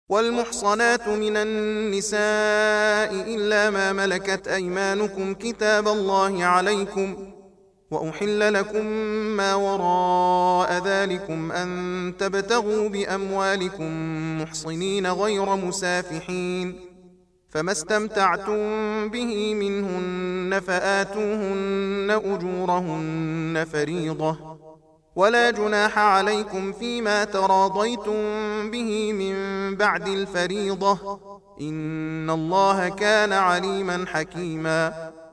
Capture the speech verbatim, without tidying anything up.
والمحصنات من النساء إلا ما ملكت أيمانكم كتاب الله عليكم، وأحل لكم ما وراء ذلكم أن تبتغوا بأموالكم محصنين غير مسافحين، فما استمتعتم به منهن فآتوهن أجورهن فريضة، ولا جناح عليكم فيما تراضيتم به من بعد الفريضة، إن الله كان عليما حكيما.